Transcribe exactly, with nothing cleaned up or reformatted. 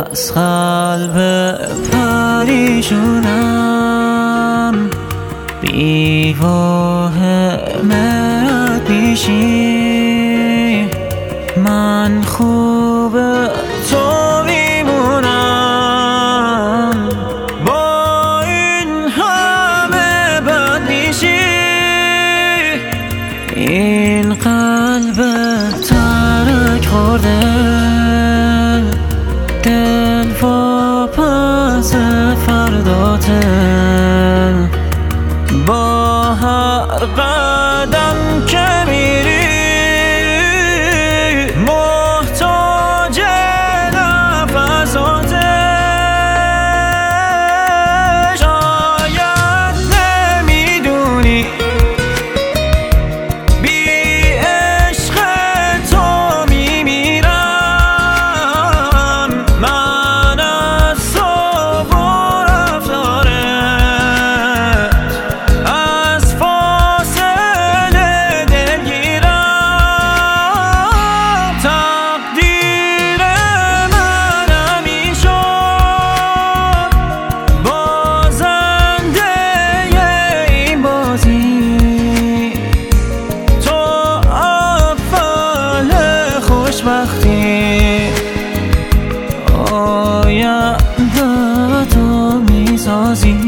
از قلب پریشونم بی واهمت پیشی من خوب تو میمونم با این همه بد میشی این قلب ترک خورده دل واپس فرداته با هر قدم که میری محتاج نفساته شاید نمیدونی بی عشق تو میمیرم من از تو و رفتارت از فاصله دلگیرم تقدیر من همین شد بازنده این بازی تو اول خوشبختی آینده تو میسازی